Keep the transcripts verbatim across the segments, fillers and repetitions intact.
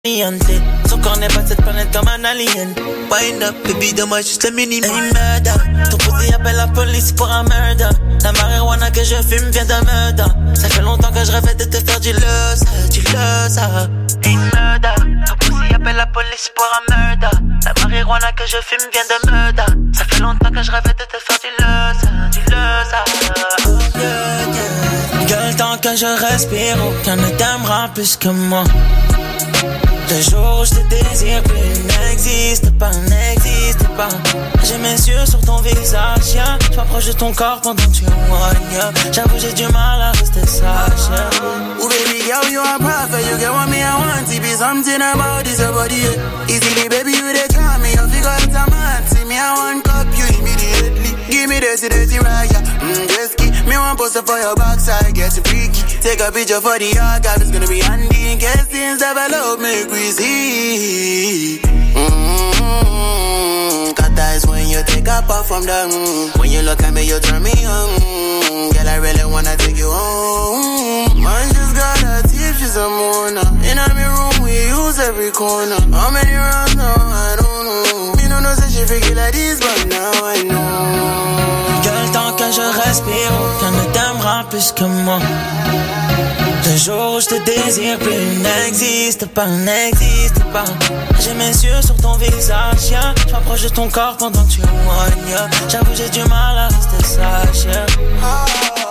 Son corps n'est pas de cette planète comme un alien. Wind up, baby, donne-moi juste le minimum. Hey, murder, ton pussy appelle la police pour un murder. La marijuana que je fume vient d'un murder. Ça fait longtemps que je rêvais de te faire du loss, du loss. Hey, murder, ton pussy appelle la police pour un murder. La marijuana que je fume vient d'un murder. Ça fait longtemps que je rêvais de te faire du loss, du loss. Oh, yeah, yeah. Gueule, tant que je respire, aucun ne t'aimera plus que moi. Le jour où je te désire plus n'existe pas, n'existe pas. J'ai mes yeux sur ton visage, yeah. Je m'approche de ton corps pendant que tu éloignes, yeah. J'avoue j'ai du mal à rester sage, yeah. Oh baby girl, you a prophet, you get what me I want. To be something about this body, yeah. Easily baby you dey calm me, you figure it's a man. See me I want cup you immediately. Give me the dirty right, yeah. Mm, just keep me one poster for your backside, get you freaky. Take a picture for the archive, it's gonna be handy in case things develop, make we see. Mm-hmm. Got eyes when you take a puff from the mm. When you look at me, you turn me on. Mm. Girl, I really wanna take you home. Man just gotta teach you some more now. In our room, we use every corner. How many rounds now? I don't know. Me no know say she freaky like this, but now I know. Girl, tant que je respire, aucun ne t'aimera plus que moi. Le jour où je te désire plus n'existe pas, n'existe pas. J'ai mes yeux sur ton visage, yeah. Je m'approche de ton corps pendant que tu éloignes, yeah. J'avoue j'ai du mal à rester sage, yeah. Oh.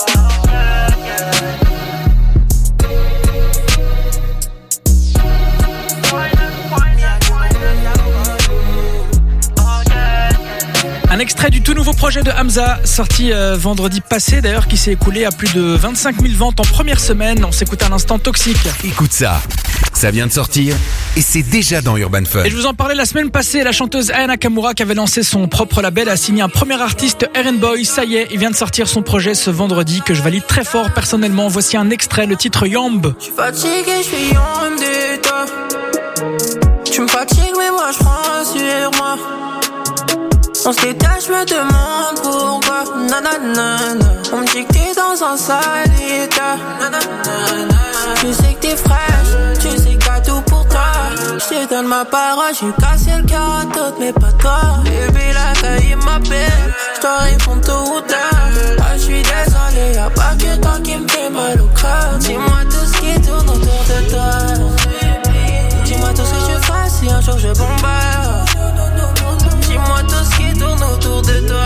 Un extrait du tout nouveau projet de Hamza, sorti euh, vendredi passé d'ailleurs, qui s'est écoulé à plus de vingt-cinq mille ventes en première semaine. On s'écoute à l'instant Toxique. Écoute ça, ça vient de sortir et c'est déjà dans Urban Fun. Et je vous en parlais la semaine passée, la chanteuse Aya Nakamura qui avait lancé son propre label a signé un premier artiste, R and Boy. Ça y est, il vient de sortir son projet ce vendredi que je valide très fort personnellement. Voici un extrait, le titre Yamb. Je suis fatigué, je suis Yamb du top. Tu me fatigues mais moi je prends sur moi. On se détache, je me demande pourquoi. Nanana. On me dit que t'es dans un sale état. Nanana. Tu sais que t'es fraîche, tu sais que t'as tout pour toi. Je te donne ma parole, j'ai cassé le cœur à d'autres, mais pas toi. Bébé, la taille m'appelle, je dois répondre tôt ou tard. Ah, je suis désolé, y'a pas que toi qui me fait mal au cœur. Dis-moi tout ce qui tourne autour de toi. Dis-moi tout ce que tu fasses si un jour je bombarde. Dis-moi tout ce qui tourne autour de toi.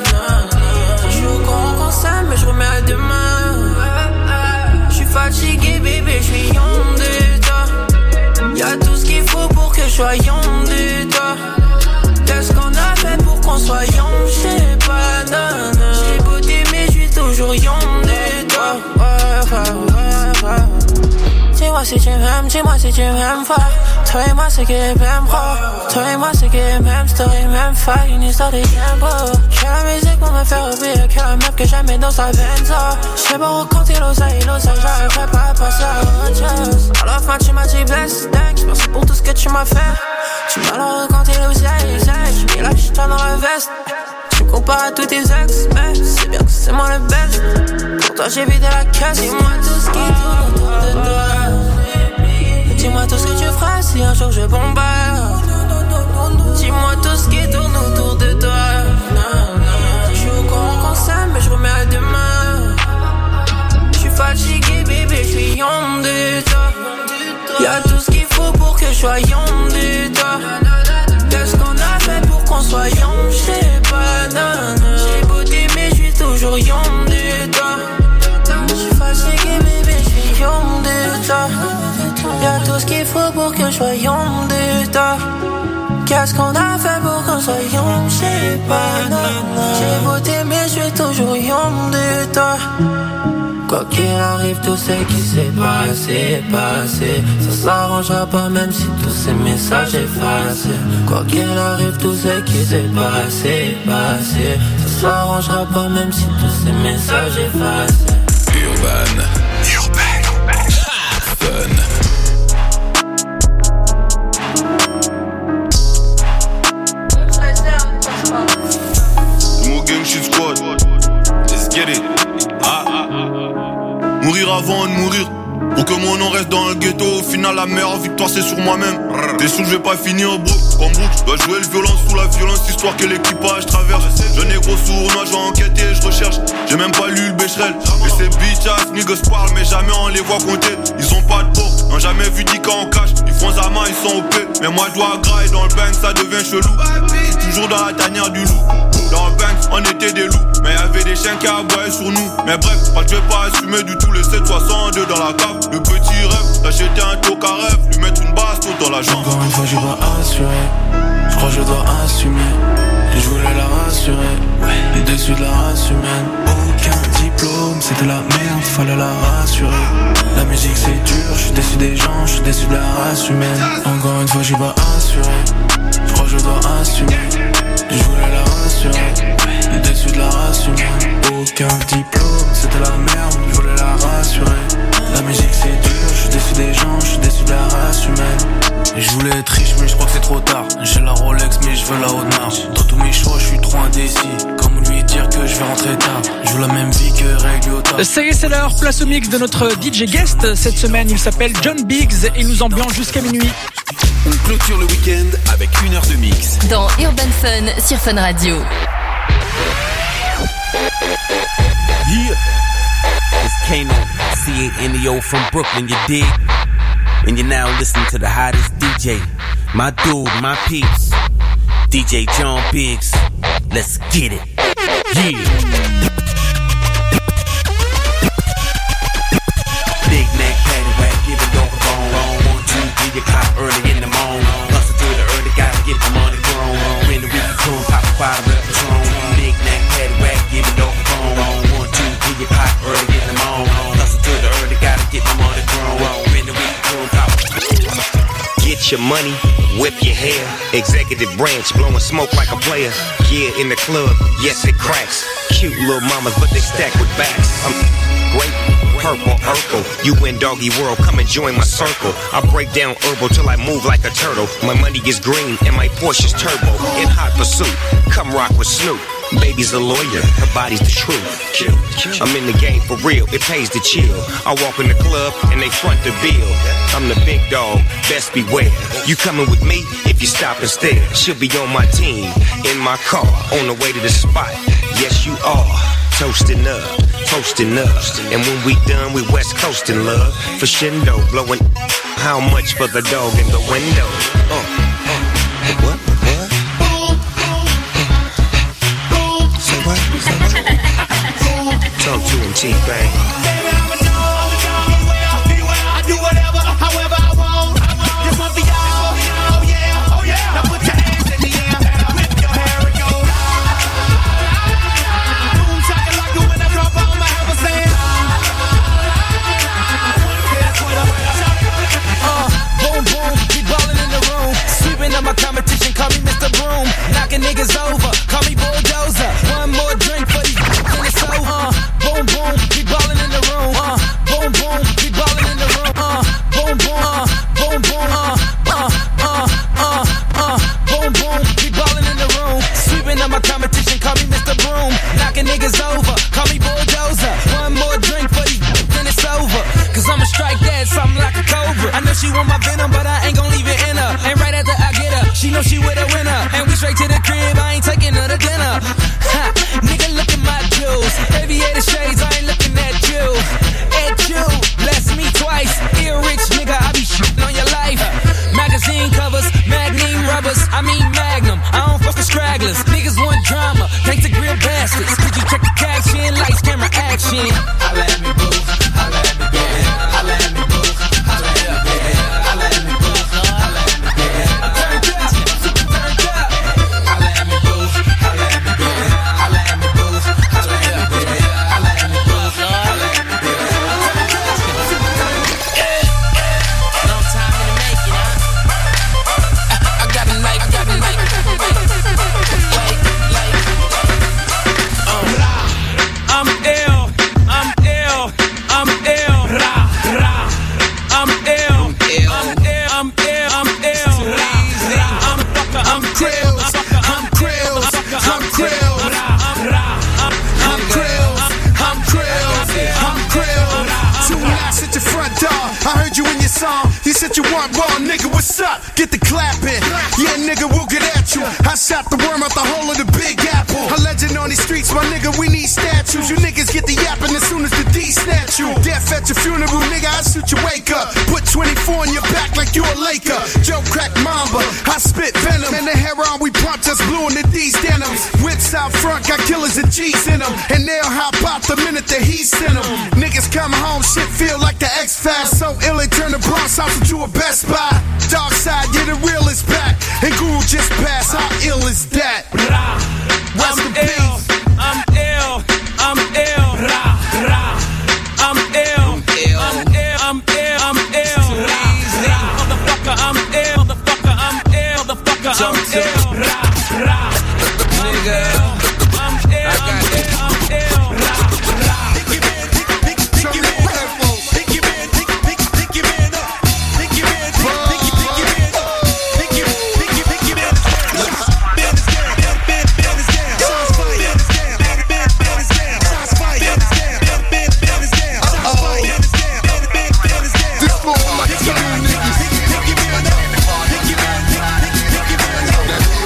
Je suis au courant qu'on s'aime, mais je remets à demain. Je suis fatigué, bébé, je suis yom de toi. Y'a tout ce qu'il faut pour que je sois yom de toi. Qu'est-ce qu'on a fait pour qu'on soit yom? J'sais pas, non, non. J'ai beau t'aimer, je suis toujours yom de toi. Ouais, ouais, ouais, ouais. Dis-moi si tu m'aimes, dis-moi si tu m'aimes pas. Toi et moi c'est que les mêmes bras. Toi et moi c'est que les mêmes stories, même failles, une histoire de tempo. J'ai la musique pour me faire oublier que la meuf que j'aimais dans sa benza. J'sais pas raconter l'oseille, l'oseille, j'arriverai pas à passer à autre chose. À la fin tu m'as dit bless, thanks, merci pour tout ce que tu m'as fait. Tu m'as leur raconté l'oseille, j'ai mis la putain dans la veste. Tu me compares à tous tes ex, mais c'est bien que c'est moi le best. Pour toi j'ai vidé la caisse, dis-moi tout ce qui tourne autour de toi. Dis-moi tout ce que tu feras si un jour je bombarde. Dis-moi tout ce qui tourne autour de toi. Je suis au courant qu'on s'aime, mais je remets à demain. Je suis fatigué, bébé, je suis yom de toi. Y'a tout ce qu'il faut pour que je sois yom de toi. Qu'est-ce qu'on a fait pour qu'on soit yom? J'sais pas, non, non. J'ai beau t'aimer, je suis toujours yom de toi. Je suis fatigué, bébé, je suis yom de toi. Y'a tout ce qu'il faut pour que je sois yom de toi. Qu'est-ce qu'on a fait pour qu'on soit yom? J'sais pas, non, non. J'ai beau t'aimer, je suis toujours yom de toi. Quoi qu'il arrive, tout ce qui s'est passé, passé. Ça s'arrangera pas même si tous ces messages effacés. Quoi qu'il arrive, tout ce qui s'est passé, passé. Ça s'arrangera pas même si tous ces messages effacés. Urban, Urban, Fun. Let's get it. Ah. Mourir avant de mourir, que mon nom reste dans le ghetto. Au final la meilleure victoire c'est sur moi-même. T'es sûr que je vais pas finir bro, comme Brooks. Je dois jouer le violence sous la violence, histoire que l'équipage traverse. Jeune négro sournois, je vais enquêter, je recherche. J'ai même pas lu le Becherel. Et ces bitch-ass niggas parlent mais jamais on les voit compter. Ils ont pas de peau, n'ont jamais vu dix cas en cash. Ils font sa main, ils sont O P. Mais moi je dois grailler dans le bank, ça devient chelou. J'suis toujours dans la tanière du loup. Dans le bank, on était des loups. Mais y'avait des chiens qui aboyaient sur nous. Mais bref, pas je vais pas assumer du tout les sept soixante-deux dans la cave. Le petit rêve, d'acheter un toc à rêve, lui mettre une baston dans la jambe. Encore une fois, j'ai pas assuré. Je crois que je dois assumer. Et je voulais la rassurer. Ouais. Déçu de la race humaine. Aucun diplôme, c'était la merde, fallait la rassurer. La musique c'est dur, je suis déçu des gens, je suis déçu de la race humaine. Encore une fois, j'ai pas assuré. Je crois que je dois assumer. Et je voulais la rassurer. Déçu de la race humaine. Aucun diplôme, c'était la merde, je voulais la rassurer. La musique c'est dur, je suis déçu des gens, je suis déçu de la race humaine. Et je voulais être riche mais je crois que c'est trop tard. J'ai la Rolex mais je veux la Audemars. Dans tous mes choix je suis trop indécis. Comment lui dire que je vais rentrer tard. Je veux la même vie que Ray Liotta. Ça y est, c'est l'heure, place au mix de notre D J guest. Cette semaine il s'appelle John Biggs et il nous ambiance jusqu'à minuit. On clôture le week-end avec une heure de mix. Dans Urban Fun sur Fun Radio. Yeah, it's Kano, C A N E O from Brooklyn, you dig? And you're now listening to the hottest D J, my dude, my peeps, D J John Biggs. Let's get it, yeah. Big Mac, patty whack, give it dog a bone. One, two, three, you cop early in the morning. Hustle to the early, gotta get the money grown. When the weekend come, pop a bottle of Patron. Big Mac, patty whack, give it dog a bone. One, two, three, you cop early in the morning. Hustle to the early, gotta get my money grown. When the weekend come, pop. Get your money, whip your hair. Executive branch, blowing smoke like a player. Yeah, in the club, yes it cracks. Cute little mamas, but they stack with backs. I'm great, purple, Urkel. You in doggy world, come and join my circle. I break down herbal till I move like a turtle. My money is green and my Porsche's turbo. In hot pursuit, come rock with Snoop. Baby's a lawyer, her body's the truth. I'm in the game for real, it pays to chill. I walk in the club and they front the bill. I'm the big dog, best beware. You coming with me if you stop and stare. She'll be on my team, in my car, on the way to the spot. Yes, you are. Toasting up, toasting up. And when we done, we west coasting, love. For Shindo, blowing how much for the dog in the window? Uh, uh, what? Talk to him, T-Bang. Baby, I'm a dog, I do I do whatever, however I want. This one for y'all, oh yeah, oh yeah. Now put your hands in the air, whip your hair and go. Boom, shaka like you when I drop on my have a sand. Uh, boom, boom, we ballin' in the room. Sweeping up my competition, call me Mister Broom. Knocking niggas over, call me Bulldozer. One more drink for these and it's over. Uh, boom, boom, we ballin' in the room. Uh, boom, boom, we ballin' in the room. Uh, boom, boom, uh, boom, boom, uh, uh, uh, uh, uh, boom, boom, we ballin' in the room. Sweeping up my competition, call me Mister Broom. Knocking niggas over, call me Bulldozer. One more drink for these and it's over. Cause I'ma strike that, something like a cobra. I know she want my venom, but I ain't gon' leave it in her. And right after I get her, she know she with a winner. And we straight to the crib, I ain't taking her to dinner. Ha, nigga, look at my jewels. Aviator shades, I ain't looking at you. At you, bless me twice. Ear rich, nigga, I be shitting on your life. Magazine covers, magnum rubbers, I mean magnum. I don't fuck with stragglers. Niggas want drama, thanks to grill bastards. Could you check the caption, lights, camera, action? Holla at me, boo. Holla at me, baby. Holla at me, boo. Holla at me, baby. Holla at me, boo. Holla at me, baby. I'm turned up, turned up. Holla at me, boo. Holla at me, baby. Holla at me, boo. Holla at me, baby. Holla at me, boo. Holla at me, baby. Long time in the making, huh? I got a night, I got a night. Like, like, um, I'm ill, I'm ill, I'm ill, ra, ra. I'm ill, I'm ill, I'm ill, I'm ill, I'm fucker, I'm krill, I'm krill, I'm krill, I'm krill, I'm krill, I'm krill. Two knocks at your front door, I heard you in your song. You said you want raw, nigga, what's up? Get the clapping. Yeah, nigga, we'll get at you. I shot the worm out the hole of the Big Apple. A legend on these streets, my nigga, we need statues. You niggas get the yapping as soon as the D snatch you. Death at your funeral, nigga, I shoot your wake up. Put twenty-four in your back like you a Laker. Joe crack mamba, I spit venom. And the heroin we pump just blue in the D's denims. Whips out front, got killers and G's in them. And they'll hop out the minute that he sent them. Niggas come home, shit feel like the X-Files. So ill they turn the Bronx house into a Best Buy. Dark side, yeah, the real is back. And Guru just passed, how ill is that? What's the beef? I'm ill, I'm ill, rah, rah. I'm ill, I'm ill, I'm ill, I'm ill, rah, rah. Motherfucker, I'm ill, motherfucker, I'm ill, motherfucker, I'm ill, rah, rah. Nigga, I'm ill, I'm ill, I'm ill, rah, rah. Pick your man, pick, pick, pick your man up. Pick your man, pick, pick, pick your man up. Pick your man, pick, pick, pick your man up. Pick your, pick your, pick your man up. Man is down, man, man, man is down. Shots fired, man is down, man, man, man is down. Shots fired, man is down, man, man, man is down. Shots fired, man is down, man, man, man is down. This flow like some new niggas. Pick your man up. Pick your man, pick, pick, pick your man up.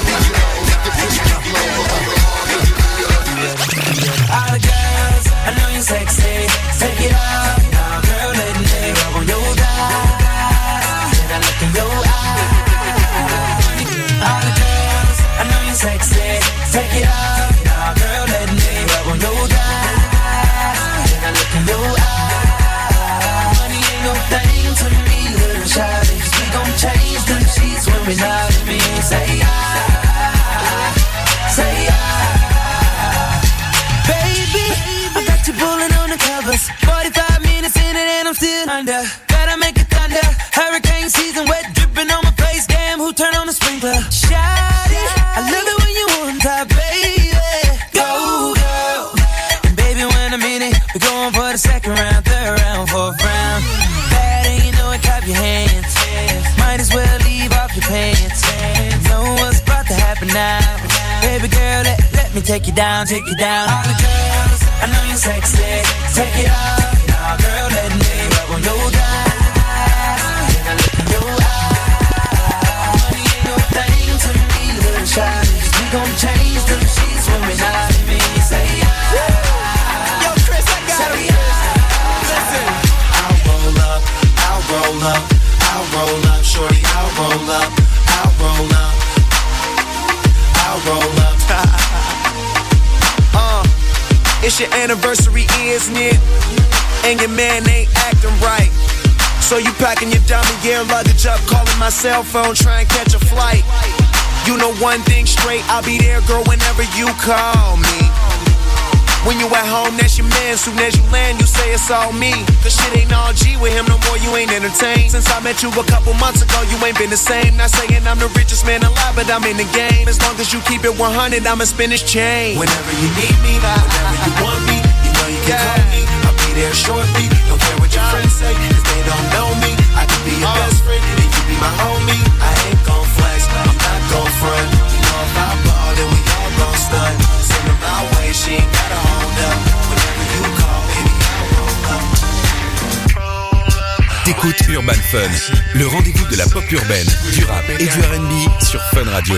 All the girls, I know you're sexy. Take it off, now girl, let me rub on your thighs. Then I look in your eyes. All the girls, I know you're sexy. Take it off, now girl, let me rub on your thighs. Then I look in your eyes. Money ain't no thing to me, little shawty. 'Cause we gon' change them sheets when we not in me. Say ah, say ah. Baby, I got you pulling on the covers. forty-five minutes in it and I'm still under. Gotta make it thunder. Hurricane season, wet dripping on my face. Damn, who turned on the sprinkler? Shawty, I love it when you on top, baby. Go, girl. And baby, when I'm in it, we're going for the second round, third round, fourth round. Bad and you know it, clap your hands. Might as well leave off your pants. Know what's about to happen now. Baby girl, let, let me take you down, take you down. All the girls, I know you're sexy. Take it off, now girl, let me rub on your thighs. Then I look in your eyes. Money ain't no thing to me, little shawty. 'Cause we gon' change them sheets when we're not in me. Say yeah. Yo, Chris, I got it. Listen. I'll roll up, I'll roll up, I'll roll up, shorty, I'll roll up, I'll roll up. I'll roll up. uh, it's your anniversary, isn't it? And your man ain't acting right. So you packing your diamond gear luggage up, calling my cell phone, trying to catch a flight. You know one thing straight, I'll be there, girl, whenever you call me. When you at home, that's your man. Soon as you land, you say it's all me. Cause shit ain't all G with him no more, you ain't entertained. Since I met you a couple months ago, you ain't been the same. Not saying I'm the richest man alive, but I'm in the game. As long as you keep it one hundred, I'ma spin this chain. Whenever you need me, whenever you want me, you know you can call me. I'll be there shortly. Don't care what your friends say, cause they don't know me. I can be your uh. best friend, and you be my homie. I ain't gon' flex, I'm not gon' front. You know if I ball, then we all gon' stunt. Send her my way, she ain't gotta hold up. Whenever you call, baby, I'll roll up. T'écoutes Urban Fun, le rendez-vous de la pop urbaine, du rap et du R and B sur Fun Radio.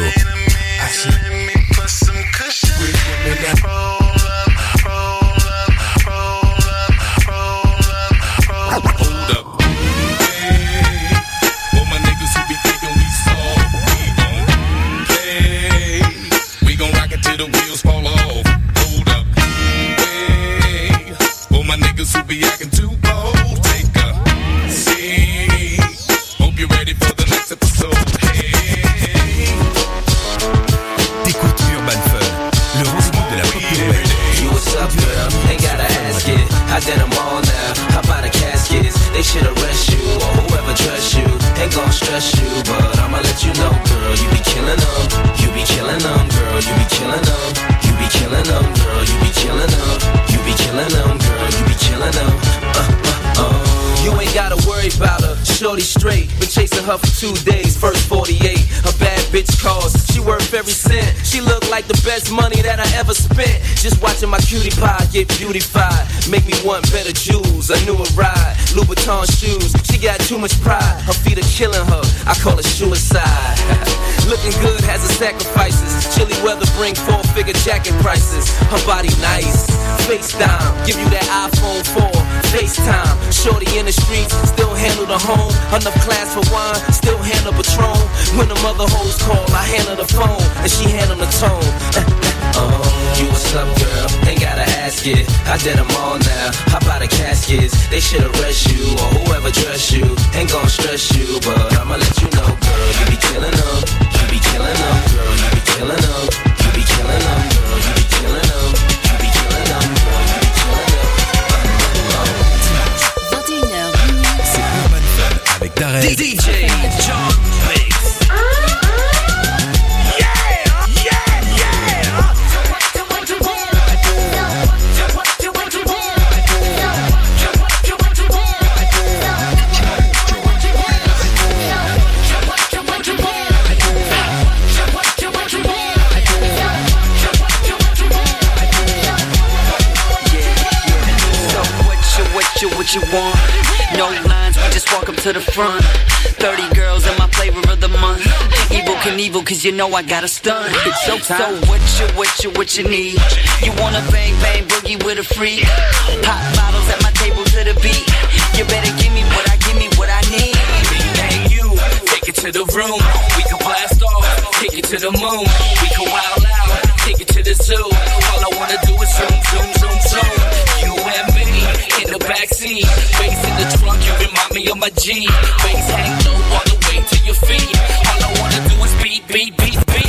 The wheels fall off. Hold up. Hey, for my niggas who be acting too bold, take a seat. Hope you're ready for the next episode. Hey. T'écoutes Urban Fun, le rendez-vous de la pop urbaine. You what's up, girl? Ain't gotta ask it. I did them all now. How about the caskets? They should arrest you or whoever trusts you. Ain't gon' stress you, but I'ma let you know, girl. You be killing them. You be killing them, girl. You be killing them. You be killing them, girl. You be killing them. You be killing them, girl. You be killing them. Uh, uh, uh. You ain't gotta worry about her. Shorty straight. Been chasing her for two days. First forty-eight. A bad bitch calls. She worth every cent. She look like the best money that I ever spent. Just watching my cutie pie get beautified make me want better jewels, a newer ride, Louboutin shoes. She got too much pride, her feet are killing her. I call it suicide. Looking good has its sacrifices. Chilly weather bring four-figure jacket prices. Her body nice, FaceTime, give you that iPhone four, FaceTime. Shorty in the streets, still handle the home. Enough class for wine, still handle Patron. When the mother hoes call, I handle the phone, and she handle the tone. Oh, you what's up, girl? Ain't gotta ask it. I did them all now. How about the caskets? They should arrest you, or whoever dress you. Ain't gon' stress you, but I'ma let you know, girl. You be killing them, you be killing them, girl. You be killing them, you be killing them, girl. You be killing them, you be killing them, girl. You be killing them. vingt et une heures, c'est Urban Fun avec Darren. D J John Mix. What you want? No lines, we just walk up to the front. Thirty girls in my flavor of the month. Evil Knievel, cause you know I got a stunt. So, so what you, what you, what you need? You wanna bang, bang, boogie with a freak? Pop bottles at my table to the beat. You better give me what I, give me what I need. And you, take it to the room. We can blast off, take it to the moon. We can wild out, take it to the zoo. All I wanna do is zoom, zoom, zoom, zoom. You and me in the backseat, bass in the trunk, you remind me of my G. Bass hang low all the way to your feet. All I wanna do is beat, beat, beat, beat.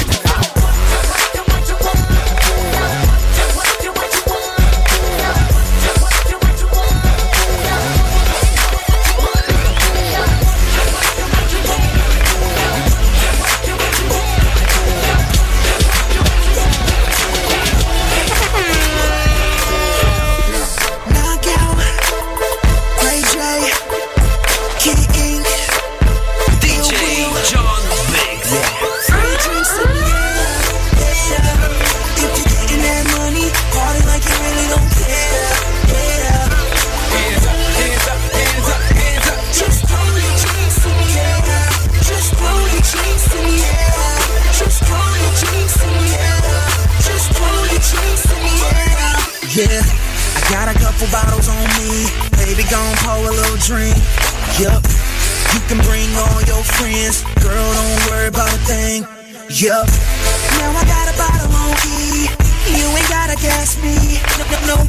Yeah, I got a couple bottles on me. Baby, gon' pour a little drink. Yup, you can bring all your friends. Girl, don't worry about a thing. Yup, now I got a bottle on E. You ain't gotta gas me. No, no, no.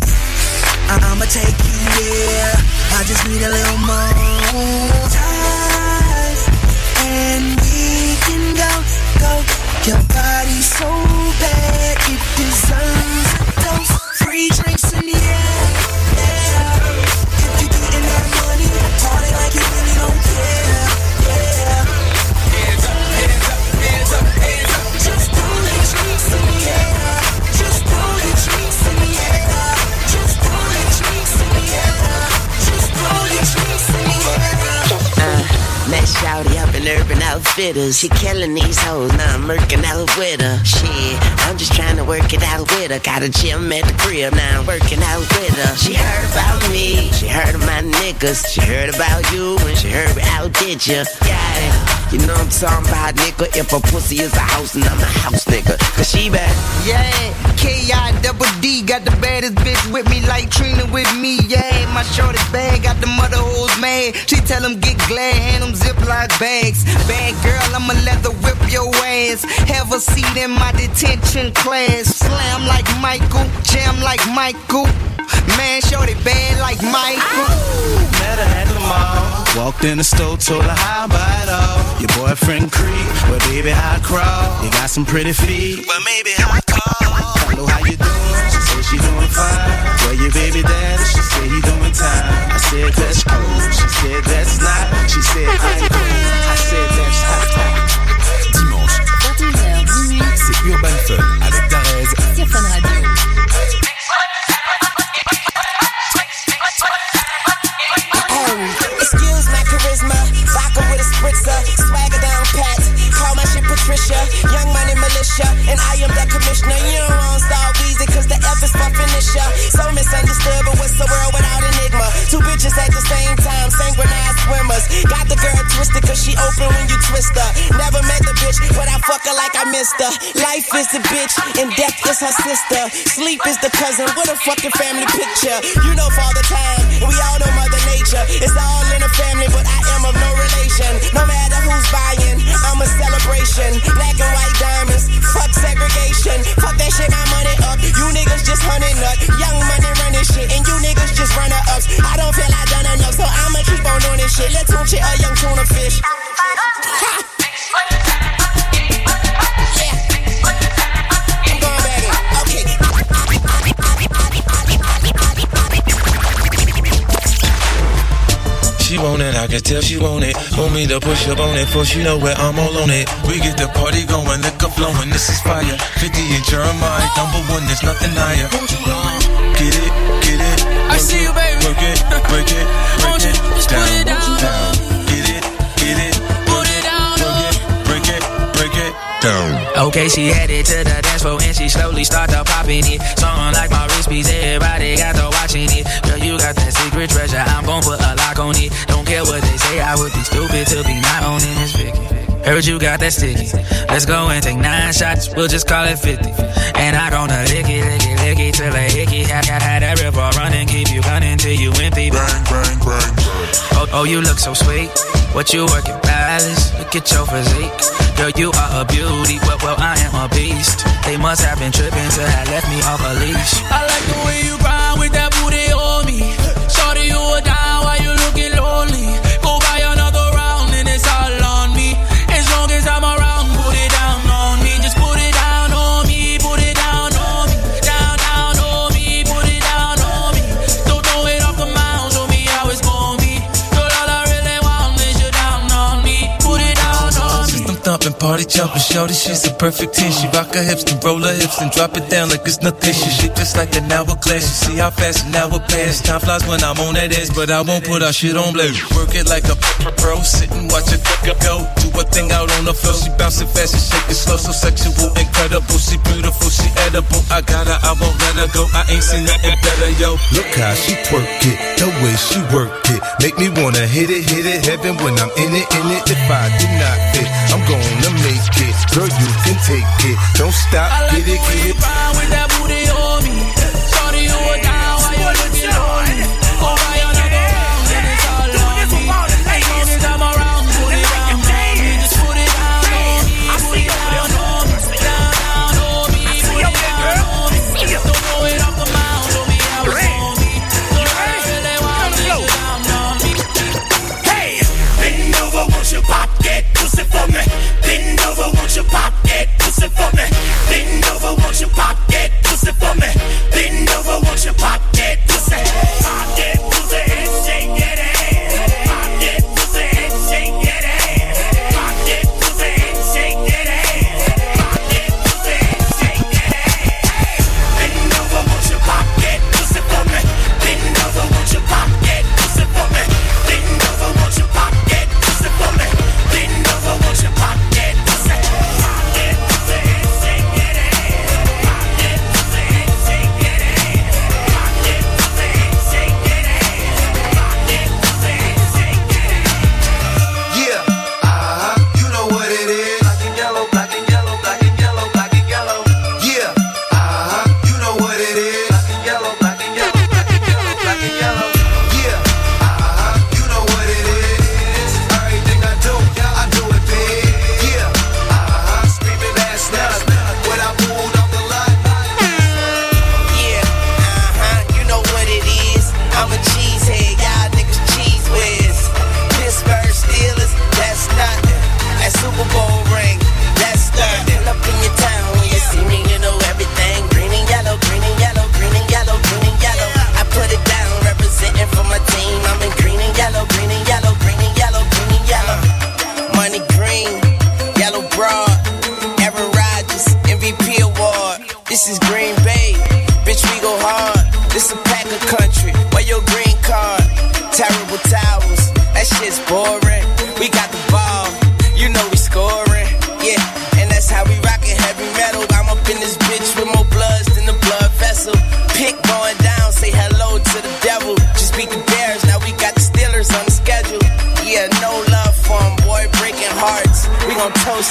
I'ma take you there. I just need a little more time, and we can go, go. Your body's so bad, it deserves a dose. Free drinks in the air, yeah. If you're getting that money, party like you really don't care, yeah. Hands up, hands up, hands up, hands up. Just throw your drinks in the air. Just throw your drinks in the air. Just throw your drinks in the air. Just throw your drinks in the air. Uh, that shawty up in Urban Outfitters. She killing these hoes, now I'm working out with her. Shit, I'm just trying to work it out with her. Got a gym at the crib, now I'm working out with her. She heard about me, she heard of my niggas. She heard about you, and she heard we outdid ya. Got it. You know what I'm talking about, nigga. If a pussy is a house, and I'm a house nigga. Cause she bad. Yeah, K I double D. Got the baddest bitch with me like Trina with me. Yeah, my shorty bag got the mother hoes mad. She tell them get glad, hand them Ziploc bags. Bad girl, I'ma let her whip your ass. Have a seat in my detention class. Slam like Michael, jam like Michael. Man, shorty bad like Michael. Met her at the mall. Walked in the store, told her how I buy it all. Your boyfriend creep, but baby I crawl. You got some pretty feet, but maybe I call. Hello, how you doing? She said she doing fine. Where your baby daddy? She said he doing time. I said that's cool. She said that's not. She said I'm cool. I said that's hot. Dimanche, vingt et une heures, minuit, c'est Urban Fun avec Darez sur Fun Radio. Excuse my charisma, vodka with a spritzer, swagger down pat, call my shit Patricia, young militia, and I am the commissioner. You don't want to start Weezy, cause the F is for finisher. So misunderstood, but what's the world without enigma? Two bitches at the same time, synchronized swimmers. Got the girl twisted, cause she open when you twist her. Never met the bitch, but I fuck her like I missed her. Life is the bitch, and death is her sister. Sleep is the cousin, what a fucking family picture. You know Father Time, and we all know Mother Nature. It's all in the family, but I am of no relation. No matter who's buying, I'm a celebration. Black and white diamonds, fuck segregation. Fuck that shit, my money up. You niggas just hunting up. Young money running shit, and you niggas just runner ups. I don't feel I done enough, so I'ma keep on doing this shit. Let's watch it, a young tuna fish. Ha! She want it, I can tell she want it. Want me to push up on it, for she know where I'm all on it. We get the party going, liquor flowing, this is fire. fifty and Jeremiah, number one, there's nothing higher. Get it, get it. I see you, baby. Work it, break it, break it, just down, put it down, down. Get it, get it, put it down, work it, break it, break it, down. Okay, she headed to the dance floor and she slowly started popping it. Song like my wrist piece, everybody got to watching it. Girl, you got that secret treasure, I'm gon' put a lock on it. Don't care what they say, I would be stupid to be not owning this Vicky. Heard you got that sticky. Let's go and take nine shots, we'll just call it fifty. And I gonna lick it, lick it, lick it till a hickey. Had, had, had that river running, keep you running till you empty. Bang, bang, bang. Oh, oh, you look so sweet. What you working, Palace? Look at your physique. Girl, you are a beauty, well, well, I am a beast. They must have been tripping to have left me off a leash. I like the way you grind with that booty on me. Shorty, you are down while you looking lonely. Go buy another round and it's all on me. As long as I'm around, put it down on me. Just put it down on me, put it down on me. Down, down on me, put it down on me. Don't throw it off the mound, show me how it's gonna be. Girl, all I really want is you down on me. Put it down on me. System thumping, party jumping, shorty, she's a perfect ten. She rock her hips, then roll her hips, then drop it down like it's nothing. She shit just like an hourglass. You see how fast an hour pass. Time flies when I'm on that ass, but I won't put our shit on blast. Work it like a pro, sit and watch it go. Do a thing out on the floor. She bouncing fast and shaking slow, so sexual, incredible. She beautiful, she edible. I got her, I won't let her go. I ain't seen nothing better, yo. Look how she twerk it, the way she work it. Make me wanna hit it, hit it, heaven when I'm in it, in it. If I do not fit, I'm gonna make it. Girl, you can take it. Don't stop, I like get it, get it. With that booty on me. Shorty, you are down while you looking lonely. Go buy another round and it's all on me. As long as I'm around, put it down on me. Just put it down on me. Put it down on me. Down, down on me. Put it down on me. Don't throw it off the mound, show me how it's on me. Girl, I really want it down on me. Hey, bend over, won't you pop that pussy for me? Bend over, won't you pop that pussy for me? Bend over, won't you pop that pussy for me? Bend over, won't you pop that pussy? Pop that pussy and shake that ass. Pop that pussy and shake that ass. Pop that pussy and shake that ass. Pop that pussy and shake that ass. Bend over, won't you pop that pussy for me? Bend over, won't you pop that pussy for me? Bend over, won't you pop that pussy for me? Bend over, won't you pop that pussy? Pop that pussy and shake that ass. Pop that pussy and shake that ass. Pop that pussy and shake that ass. Pop that pussy and shake that ass. Yeah, uh-huh, you know what it is. Black and yellow, black and yellow, black and yellow, black and yellow. Yeah, uh-huh, you know what it is. Black and yellow, black and yellow, black and yellow, black and yellow. Yeah, uh-huh, you know what it is. Everything I do, I do it big. Yeah, uh-huh, screaming ass nuts when I pulled off the lot. Yeah, uh-huh, you know what it is. I'm a cheesehead, y'all niggas cheese whiz. Pittsburgh Steelers, that's nothing. That Super Bowl ring, that's nothing. Up in your town when you see me, you know everything. Green and yellow, green and yellow, green and yellow, green and yellow. I put it down, representing for my team. I'm in green and yellow, green and yellow, green and yellow, green and yellow. Money green, yellow broad, Aaron Rodgers, M V P award. This is Green Bay, bitch, we go hard. This a pack of country, where your green card? Terrible towels, that shit's boring. We got the ball, you know we scoring. Yeah, and that's how we rockin' heavy metal.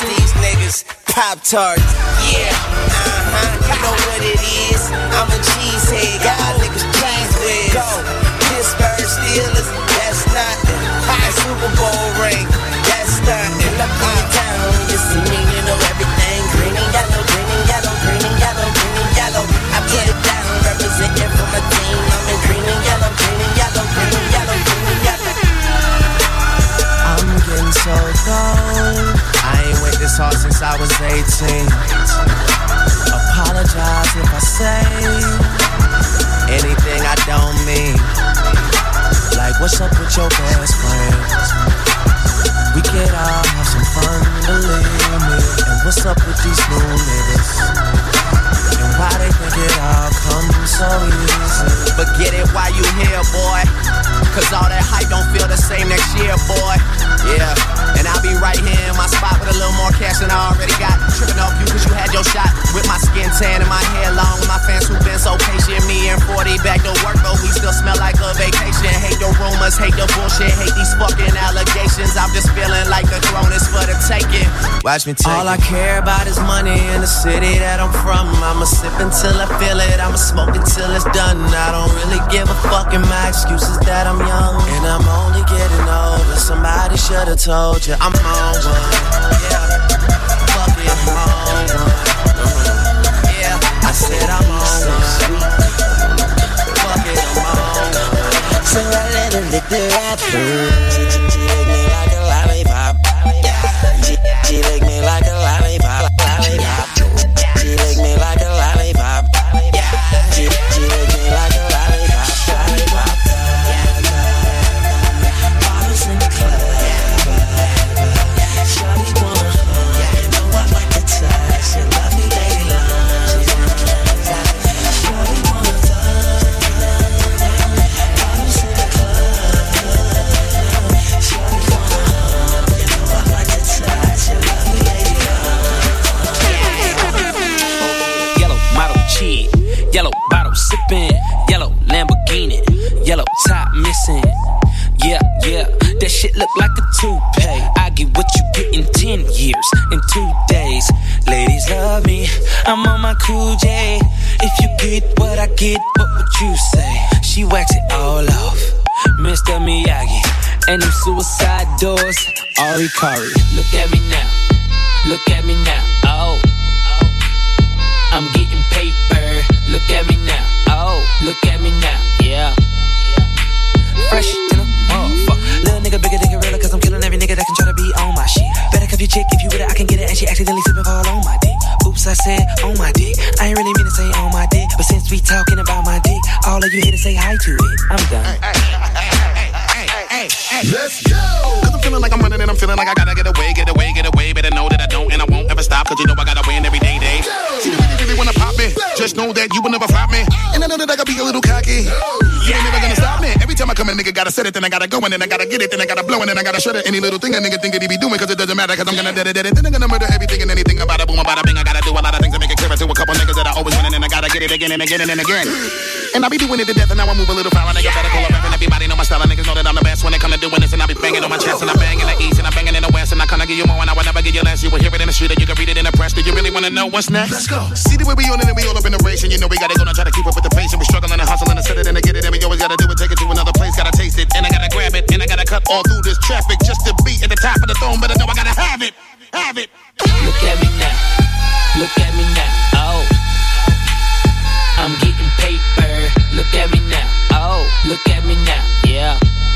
these niggas. Pop-Tarts, yeah, uh-huh, you know what it is. I'm a cheesehead, y'all niggas cheese whiz. Go, Pittsburgh Steelers, that's nothing. High Super Bowl ring, that's nothing. Up in the town, you see me, you know everything. Green and yellow, green and yellow, green and yellow, green and yellow. I put it down, representing for my team. I'm in green and yellow, green and yellow, green and yellow, green and yellow. I'm getting so cold. I ain't went this hard since I was eighteen. Apologize if I say anything I don't mean. Like, what's up with your best friends? We could all have some fun, believe me. And what's up with these new niggas? And why they think it all comes so easy? But get it while you here, boy. Cause all that hype don't feel the same next year, boy. Yeah, and I'll be right here in my spot with a little more cash than I already got. Tripping off you cause you had your shot. With my skin tan and my hair long. With my fans who been so patient. Me and forty back to work, but we still smell like a vacation. Hate the rumors, hate the bullshit, hate these fucking allegations. I'm just feeling like the throne is for the taking. Watch me take All it. I care about is money in the city that I'm from. I'ma sip until I feel it, I'ma smoke until it's done. I don't really give a fuck, and my excuse is that I'm young. And I'm only getting older, somebody should've told you I'm on one. Yeah, fuck it, I'm on one. Yeah, I said I'm on one. Fuck it, I'm on one. So I let her lick the rapper. She lick me like a lollipop. She, she lick me like a lollipop. Lollipop. She lick me like a lollipop. She, she lick me like a lollipop. Lollipop. Bottles in the club. Shawty wanna hug. You know I like the touch. She love me, lady love. Shawty wanna hug. Bottles in the club. Shawty wanna hug. You know I like the touch. She love me, lady love. Yellow model cheat, yellow bottle sipping, yellow Lamborghini, yellow top missing. Yeah, yeah, that shit look like a toupee. I get what you get in ten years, in two days. Ladies love me, I'm on my cool J. If you get what I get, what would you say? She wax it all off, Mister Miyagi. And them suicide doors, Ari Kari. Look at me now, look at me now, oh. I'm getting paper, look at me now, oh. Look at me now, yeah. Fresh to the motherfucker. Little nigga bigger than gorilla, cause I'm killing every nigga that can try to be on my shit. Better cuff your chick if you with it, I can get it. And she accidentally slipping fall on my dick. Oops, I said on my dick. I ain't really mean to say on my dick, but since we talking about my dick, all of you here to say hi to it. I'm done. Hey, hey, hey, hey, hey, let's go! Cause I'm feeling like I'm running and I'm feeling like I gotta get away, get away, get away. Better know that I don't and I won't ever stop, cause you know I gotta win every day, day. See, you really, really wanna pop me. Just know that you will never flop me. And I know that I gotta be a little cocky. You ain't never gonna stop me. Every time I come a nigga gotta set it, then I gotta go, and then I gotta get it, then I gotta blow, and then I gotta shut it. Any little thing a nigga think that he be doing, cause it doesn't matter, cause I'm gonna dead it, dead it. Then I'm gonna murder everything and anything about it, boom, about it, bing. I gotta do a lot of things to make it clearer to a couple niggas that I always win, and then I gotta get it again and again and then again. And I be doing it to death, and now I move a little foul. Nigga better call up and everybody know my style. And niggas know that I'm the best when it come to doing this, and I be banging on my chest, and I bang in the east, and I banging in the west, and I kinda give you more, and I will never give you less. You will hear it in the street, and you can read it in the press. Do you really wanna know what's next? Let's go. See the way we on it, and we all up in the race, and you know we gotta go and try to keep up with the pace, and we struggling and hustling and set it and to get it, and we always gotta do it, take it to another place, gotta taste it, and I gotta grab it, and I gotta cut all through this traffic just to be at the top of the throne, but I know I gotta have it, have it. Look at me now, look at me now, oh. I'm getting paper, look at me now, oh. Look at me now, yeah.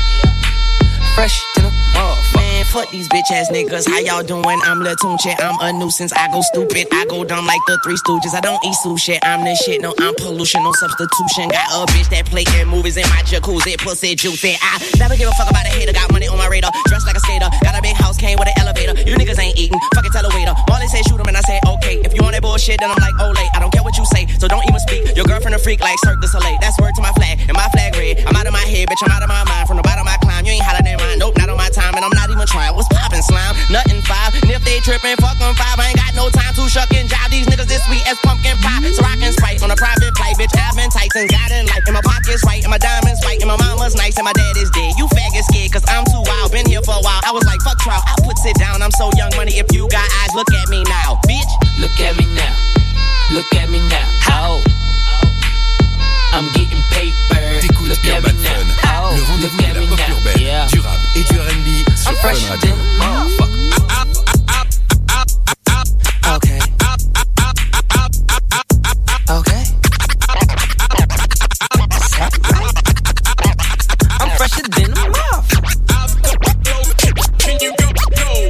Fresh to the motherfucker. Man, fuck these bitch ass niggas. How y'all doing? I'm Lil Tunche. I'm a nuisance. I go stupid. I go dumb like the Three Stooges. I don't eat sushi. I'm the shit. No, I'm pollution. No substitution. Got a bitch that play in movies in my jacuzzi. Pussy juicy. I never give a fuck about a hater. Got money on my radar. Dressed like a skater. Got a big house. Came with an elevator. You niggas ain't eating. Fucking tell a waiter. Marley say shoot him and I say okay. If you on that bullshit, then I'm like, oh, late. I don't care what you say. So don't even speak. Your girlfriend a freak like Cirque du Soleil. That's word to my flag. And my flag red. I'm out of my head, bitch. I'm out of my mind. From the bottom I climb. You ain't hotter than mine. Nope, not on my time. And I'm not even trying. What's poppin', slime? Nothing five. And if they trippin', fuck them five. I ain't got no time to shuck and jive. These niggas this sweet as pumpkin pie. So rockin' Sprite on a private flight. Bitch, I've been Titans. Got in life. And my pockets right. And my diamonds white. And my mama's nice. And my dad is dead. You faggot scared. Cause I'm too wild. Been here for a while. I was like, fuck trial. I put sit down. I'm so young money. If you got eyes, look at me now, bitch. Look at me now. Look at me now. Oh. I'm getting paper. T'écoutes Urban Fun, oh. le rendez-vous de la pop urbaine, yeah. durable et du R and B sur Fun Radio. Oh, fuck. Okay. Okay. I'm fresher than a mouth. Can you go? Go.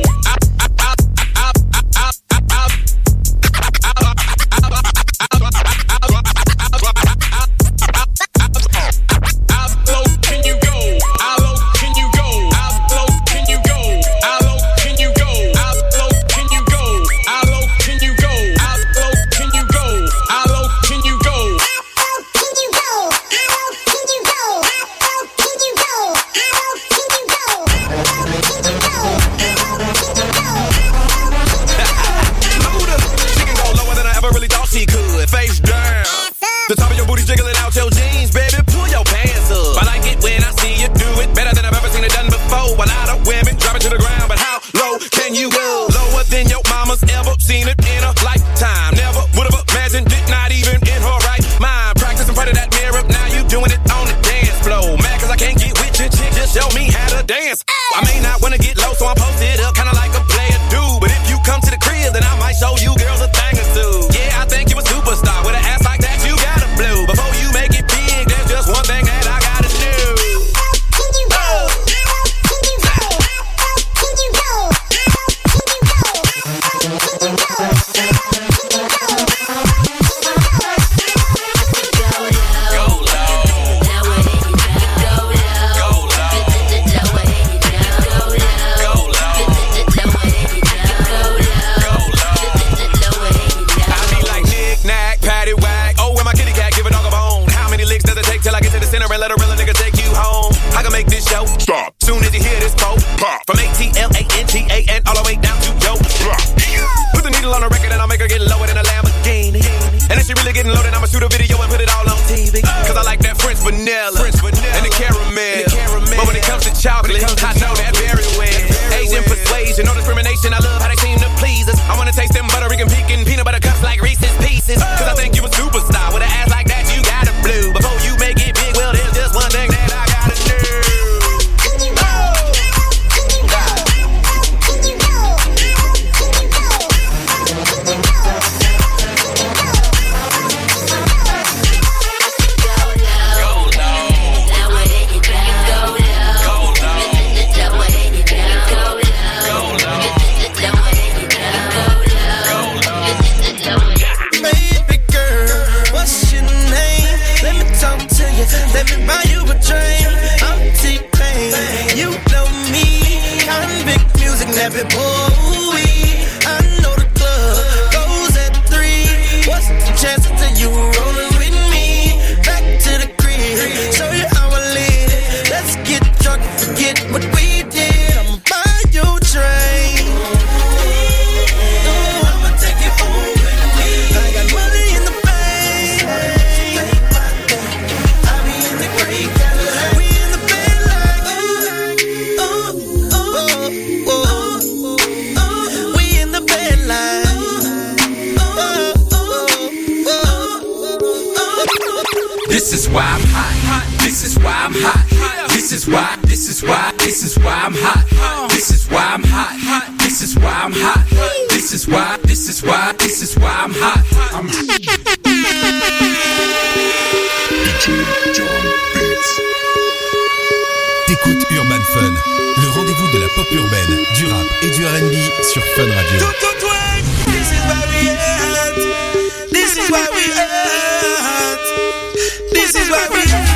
The top of your booty's jiggling out your jeans, baby, pull your pants up. I like it when I see you do it, better than I've ever seen it done before. A lot of women drop it to the ground, but how low can you go? Lower than your mama's ever seen it in a lifetime. Never would've imagined it, not even in her right mind. Practice in front of that mirror, now you doing it on the dance floor. Mad cause I can't get with you, chick, just show me how to dance. I may not wanna get low, so I'm posted up, kinda like a player dude. But if you come to the crib, then I might show you girls a thing or two. Yeah, I think you a superstar with an ass like that, you got a blue. Before you make it big, there's just one thing that I gotta do. Can you go? Can you go? Can you go? Can you go? Can you and let a real nigga take you home. I can make this show stop soon as you hear this pop. From A T L A N T A and all the way down to yo. Put the needle on the record and I'll make her get lower than a Lamborghini. And if she really getting loaded, I'ma shoot a video and put it all on T V. Cause I like that French vanilla, French vanilla. And the caramel. And the caramel. But when it comes to chocolate, comes to I know that very well. Asian persuasion, no discrimination. I love how they seem to please us. I wanna taste them butter Rican pecan peanut butter cups like Reese's Pieces. Cause I think you a superstar with an ass like that. You got a blue. Before you make it big, well, there's just one thing that I gotta do. Can you go? Can you go? Can you go? Can you go? Can you go? Let me buy you a drink. I'm T-Pain. You know me. Convict music, never boy. I know the club goes at three. What's the chances of you rolling with me? Back to the crib, show you how I live. Let's get drunk and forget what we did. I'ma buy you a drink. Ooh, I'ma take you home with me. I got money in the bank. This is why I'm hot. This is why I'm hot. This is why. This is why. This is why I'm hot. This is why I'm hot. This is why I'm hot. This is why. This is why. This is why I'm hot. I'm T'écoutes Urban Fun, le rendez-vous de la pop urbaine, du rap et du R and B sur Fun Radio. This is why we at. This is why we at. This is why we at.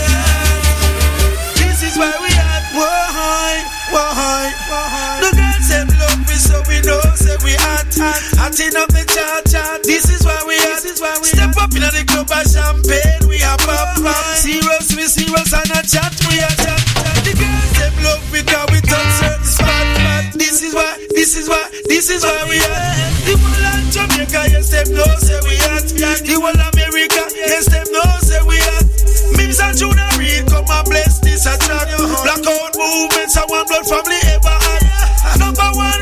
This is why we at. Why, why, why? The girls them love me, so we know, say we hot, hot, hot enough the chat, chat. This is why we at. This is why we step up in the club of champagne, we are pop, pop. Serious, we serious and a chat, we are chat. The girls them love me, cause we touch certain spot, spot. This is why, this is why, this is why we at. The whole of Jamaica, yes them know, say we at. The whole of America, yes them know, say we at. Mims and Junior Reid come and bless this a track. Blackout movements, I want blood family ever had. Number one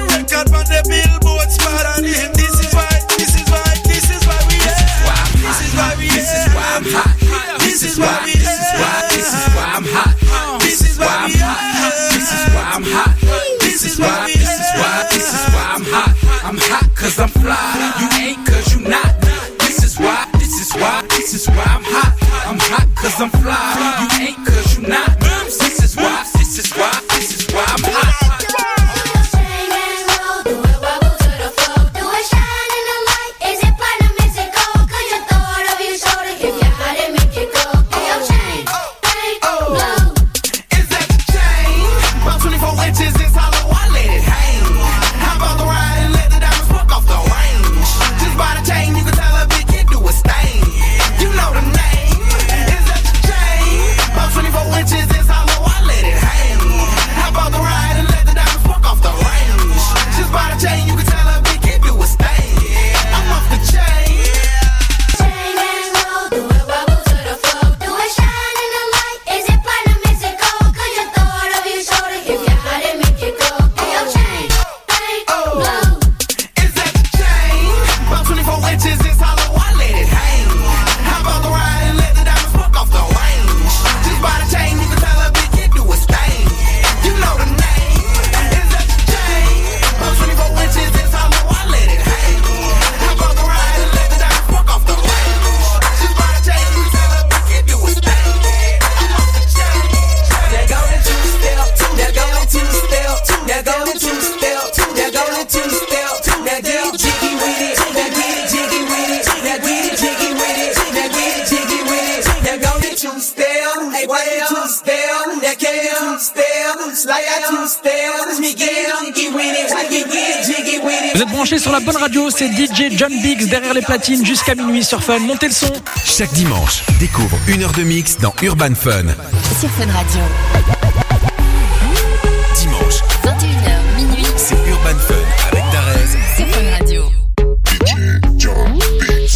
a billboard spot on it. This is why, this is why, this is why we here. This is why we here. This is why I'm hot. This is why we here. This is why, this is why I'm hot. This is why I'm hot. This is why I'm hot. This is why, this is why, this is why I'm hot. I'm hot cause I'm fly. You ain't cause you not. This is why, this is why, this is why I'm hot. I'm hot cause I'm fly. You ain't cause you not. This is why, this is why, this is why I'm hot. Vous êtes branchés sur la bonne radio, c'est D J John Biggs derrière les platines jusqu'à minuit sur Fun. Montez le son. Chaque dimanche, découvre une heure de mix dans Urban Fun. Sur Fun Radio. Dimanche, vingt et une heures minuit. C'est Urban Fun avec Darez. Sur Fun Radio. D J John Biggs.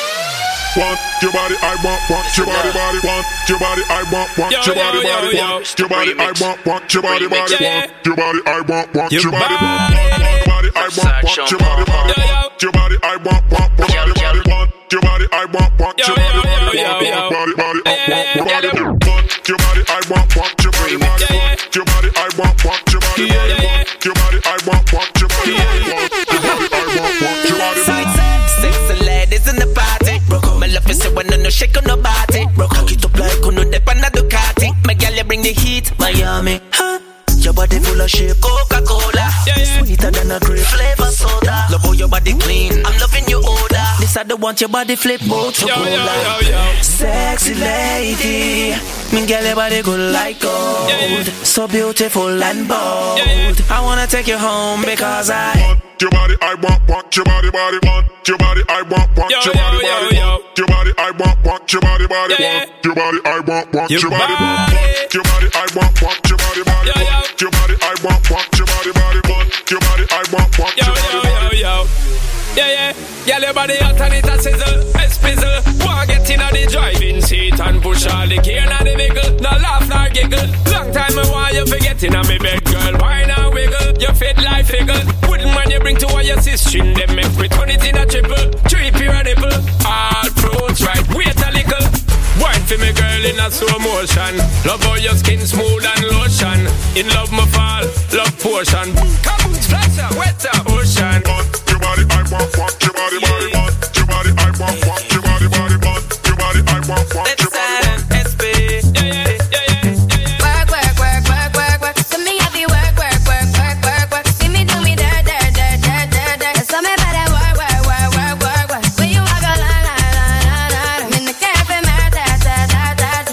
Want your body, I want, want your body, body, want your body, I want, want your body, body, want your body, I want, want your body, body, want your body, I want, want your body, body, I want, want your body, body, your body, I want, want body, body, want your body, I want, want your body, body, body, body, I want, body, want your body, I want, want your body, body, your body, I want, want your body, body, want your body, I want, want your body, body, want your body, I want, want your body, body. Sexy ladies in the party. My love is when no shake on no body. Cock it up like on the pan of Ducati. My gal, you bring the heat, Miami. Huh? Your body full of shit, Coca-Cola. Yeah, yeah. Sweeter than a grape flavor soda. Love how your body clean, I'm loving your odor. This I don't want your body flip mode to yo, yo, yo, yo. Sexy lady, me gal, your body good like gold. Yeah, yeah. So beautiful and bold. Yeah, yeah. I wanna take you home because I want your body, I want, want your body, body, want your body, I want, want yo, your body, yo, body, yo, want your body, I want, want your body, body, yeah, want your body, I want, want your, your body, body, want your body, I want, want your body, body, yo, yo. Your body, I want, want your body, body, want your body, I want, want your body, body, yo, yo, yeah, yeah, girl, your body hot and it a sizzle, a spizzle. Wanna get in the driving seat and push all the gear in the vehicle. No laugh, no giggle. Long time I want you forget in me bed, girl. Why not wiggle? You fit like figgle. Wouldn't mind you bring to all your sister. Them make we turn it in a triple. Trip your nipple. All fruits right. Wait a little. Wine for me, girl, in a slow motion. Love how your skin smooth and lotion. In love, my fall, love potion. Come on, splash up, wet up, ocean. Your body, I want, want your body, body, want your body, I want, want your body, body, want your body, I want, want your body, want. S P, yeah, yeah, yeah, yeah. Work, work, work, work, work, work. To me, I be work, work, work, work, work, work. See me do me dirt, dirt, dirt, dirt, dirt, dirt. So me better work, work, work, work, work, work. When you walk a line, line, line, line, line. I'm in the cafe, man, ta, ta, ta, ta, ta.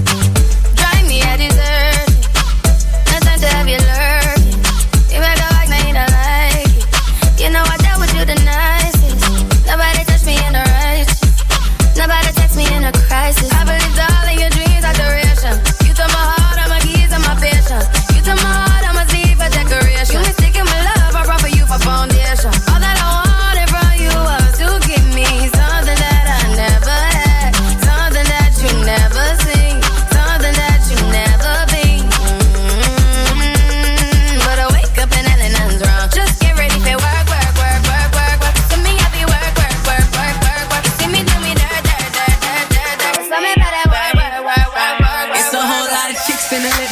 Drive me a dessert. No time to have you lurking. You make a like, now you don't like it. You know I dealt with you the nicest. Nobody touched me in the right. Nobody text me in a crisis. I believed all in your dreams are duration. You took my heart, all my keys, and my patience. You took my heart, I'ma see for decoration. You mistaken my love, I brought for you for foundation. All that I wanted from you was to give me something that I never had, something that you never seen, something that you never been. Mm-hmm. But I wake up and nothing, nothing's wrong. Just get ready for work.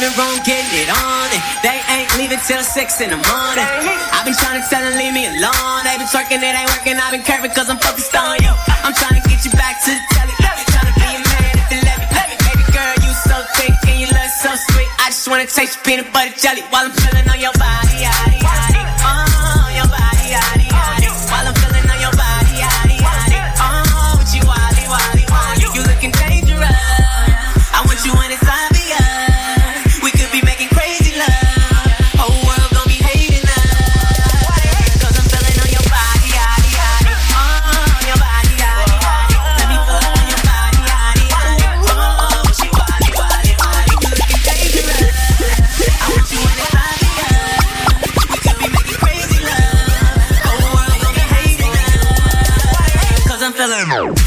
living room getting it on, and they ain't leaving till six in the morning. I've been trying to tell them leave me alone. They been twerking, it ain't working. I've been curving cause I'm focused on you. I'm trying to get you back to the telly. Trying to be a man if you let me. Baby girl, you so thick and you look so sweet. I just wanna taste your peanut butter jelly while I'm feeling on your body, yaddy, yaddy. Oh, your body, yaddy, yaddy. While I'm feeling on your body, yaddy, yaddy. Oh, with you, wally, wally, wally. You looking dangerous. I want you when it's obvious. We could be making crazy love. Whole world gon' be hating us. Cause I'm feeling on your body, yaddy, yaddy. Oh, your body, yaddy, yaddy. Let me feel on your body, yaddy, yaddy. Oh, with you, wally, wally, wally. You looking dangerous. I want you when it's obvious. We could be making crazy love. Whole world gon' be hating us. Cause I'm feeling on.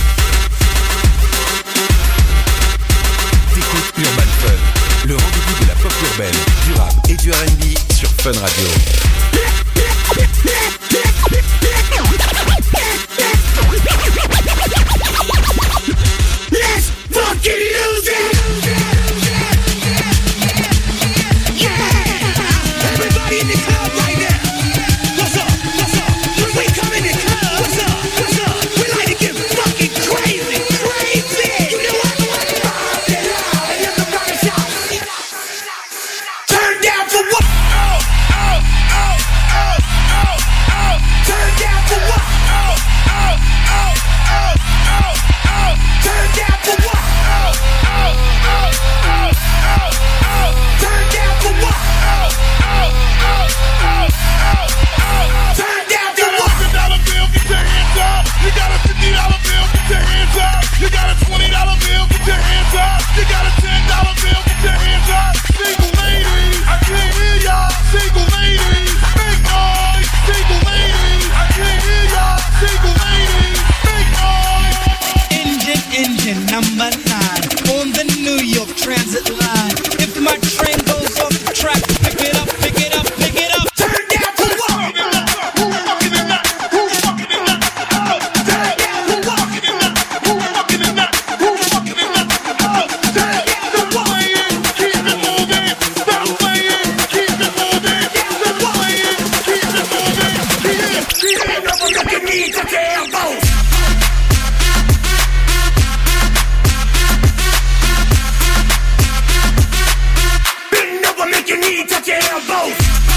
T'écoutes Urban Fun, le rendez-vous de la pop urbaine, du rap et du R and B sur Fun Radio. Let's fucking lose it! Yeah! Everybody in the club right now. What's up? What's up? When we come in the club, what's up? What's up? We like to get fucking crazy, crazy. You know what? Pop it out and let the rocket shout. Turn down for what? Oh, oh, oh, oh, oh, oh. Turn down for what? Oh, oh, oh, oh, oh, oh. Turn down for what? Oh, oh, oh, oh, oh, oh. Turn down for what? Oh, oh, oh, oh, oh, oh. Turn down for what? one hundred dollar bill, get your hands up. You got a fifty dollar bill, get your hands up. You got a twenty dollar bill, get your hands up. You got a ten dollar bill, get your hands up. Single ladies, I can't hear y'all. Single ladies, make noise. Single ladies, I can't hear y'all. Single ladies, make noise. Engine, engine number nine on the New York Transit line. If my train goes off the track, pick it up, pick it up, pick it up. Turn down for what? Who's fucking in that? Who's fucking in that? Oh, turn down for what? Who's fucking in that? Who's fucking in that? Oh, turn down for what? Keep it moving, stop playing. Keep it moving, stop playing. Keep it moving, keep it, keep it. Never look at me to tell both. Bend over, make your knee touch your elbows.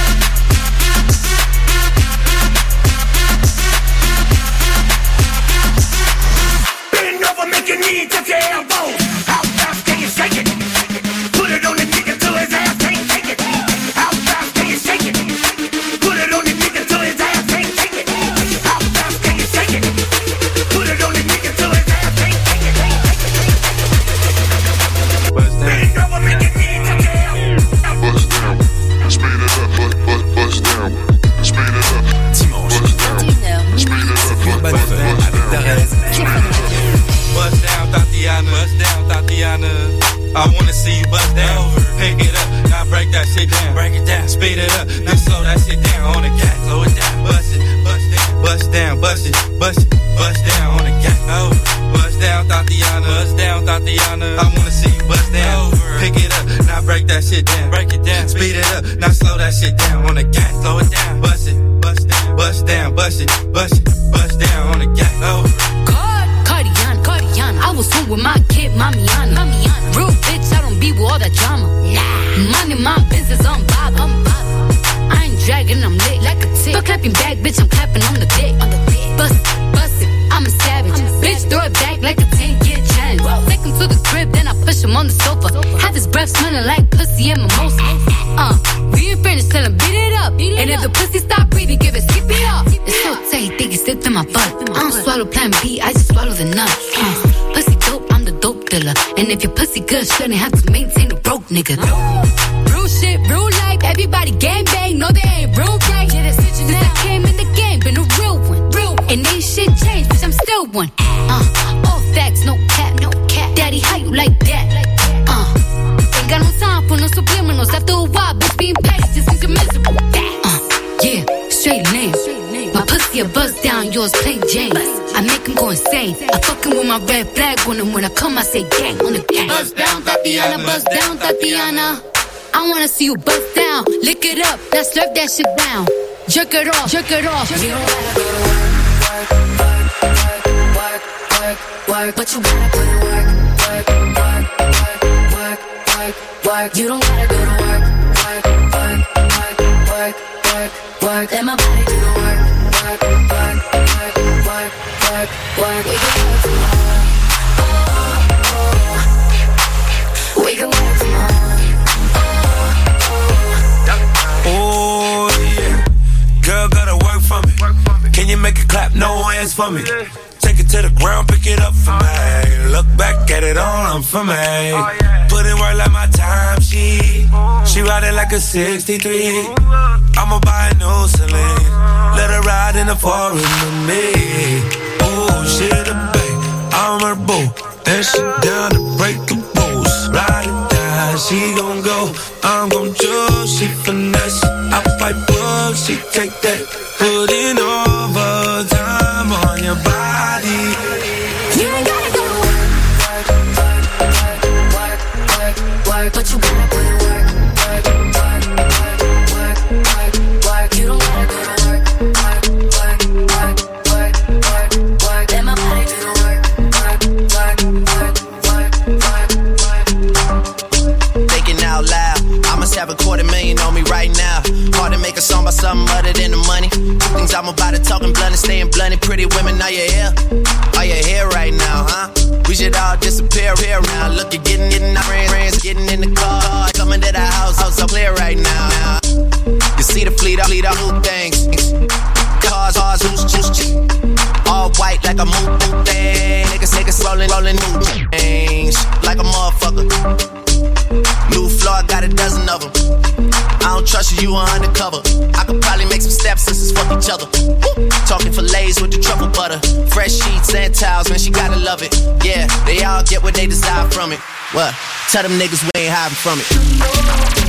Bend over, make your knee touch your elbows. How fast can you shake it? Put it on the nigga till his ass can't take it. How fast can you shake it? Put it on the nigga till his ass can't take it. How fast can you shake it? Put it on the nigga till his ass can't take it. Bend over, make your knee touch your elbows. Bust down, speed it up, bust, bust, bust down, speed it up. Dimanche, Bust down, speed it up, bust, Urban bust, Fun bust avec down. Darez. Bust down, Tatiana. Bust down, Tatiana. I wanna see you bust down. Pick it up, now break that shit down. Break it down, speed it up, now slow that shit down on the gas. Slow it down, bust it, bust down, bust down, bust it, bust it, bust down on the gas. Over, bust down, Tatiana. Bust down, Tatiana. I wanna see you bust down. Over, pick it up, now break that shit down. Break it down, speed it up, now slow that shit down on the gas. Slow it down, bust it, bust down, bust down, bust it, bust it, bust down on the gas. Over. Cardiana, Cardiana. I was home with my kid, Mamiana. Mamiana. Real bitch, I don't be with all that drama. Nah. Money, my business, I'm bob, I'm bob. I ain't dragging, I'm lit like a tick. But clapping back, bitch, I'm clapping on the dick. On the dick. Bust it, bust it, I'm a savage. I'm a bitch, savage. Throw it back like a ten-year challenge. Whoa. Take him to the crib, then I push him on the sofa. sofa. Have his breath smelling like pussy and mimosa. Uh, we ain't finished, tell him beat it up. Beat it and up. If the pussy stop breathing, give it, skip it up. It's so tight, think it slipped in my butt. I don't swallow plan B, I just swallow the nut. Uh, pussy dope, I'm the dope dealer. And if your pussy good, shouldn't have to maintain a broke nigga. Real shit, real life, everybody gang bang, no they ain't real right. Yeah, that's it, since I came in the game, been a real one. Real one. And ain't shit changed, bitch, I'm still one. Uh, all facts, no cap, no cap. Daddy, how you like that? Uh, ain't got no time for no subliminals. After a while, bitch, being petty just means you're miserable. Uh, yeah, straight lane. My pussy a buzz down, yours plain Jane. I make him go insane. I fucking with my red flag on him. When I come, I say gang on the gang. Buzz down, Tatiana. Buzz down, Tatiana. I wanna see you bust down. Lick it up, now slurp that shit down. Jerk it off, jerk it off. You don't gotta go to work, work, work, work, work, work, but you gotta put in work, work, work, work, work, work, work. You don't gotta go to work, work, work, work, work, work, work. Let my body do the work, work, work, work, work, work, work. We can work tomorrow. We can work tomorrow. Oh yeah, girl gotta work for me. Can you make it clap? No hands for me. Take it to the ground, pick it up for me. Look back at it all, I'm for me. Put in work like my time, she She ride it like a sixty-three. I'ma buy a new Celine. Let her ride in the forest with me. Oh, she the babe, I'm her boo. And she down to break the rules. Ride it down, she gon' go, I'm gon' choose. She finesse, I fight up, she take that. Put in overtime on your body. You ain't gotta go to work, work, work, work, work, work, but you gotta put in work, work, work, work, work, work, work. You don't gotta go to work, work, work, work, work, work, work. Let my body do the work, work, work, work, work, work, work. Thinking out loud, I must have a quarter million on me right now. Hard to make a song about something other than the money. Two things I'm about to talking blunt and staying blunt. Pretty women, are you here? Are you here right now, huh? We should all disappear here now. Look, you're getting in our friends, getting in the car, coming to the house, house so clear right now. You see the fleet, I fleet, all new things. Cars, cars, who's juice, all white like a moon thing. Niggas, niggas rolling, rolling new things like a motherfucker. New floor, I got a dozen of them. I don't trust you, you are undercover. I could probably make some stepsisters fuck each other. Woo! Talking fillets with the truffle butter. Fresh sheets and towels, man, she gotta love it. Yeah, they all get what they desire from it. What? Tell them niggas we ain't hiding from it.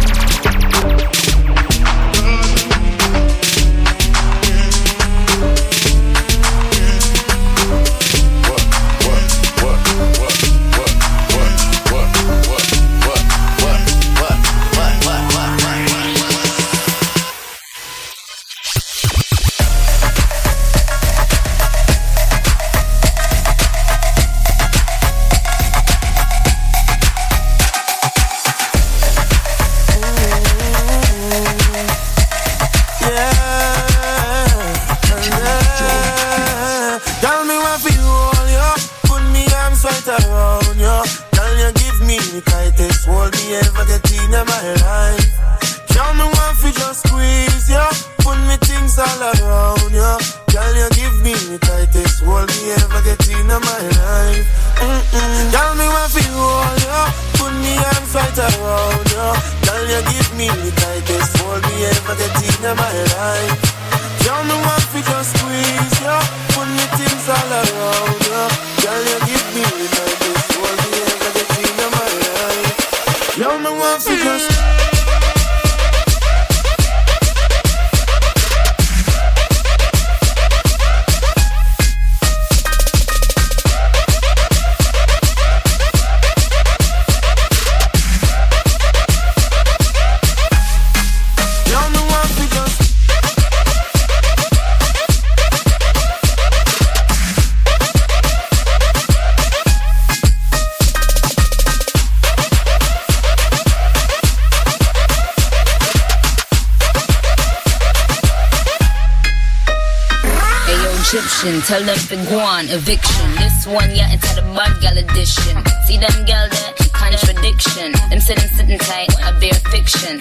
Tell them to go on, eviction. This one, yeah, it's the bad gal edition. See them gal there? Contradiction. Them say them sitting tight, I bear fiction.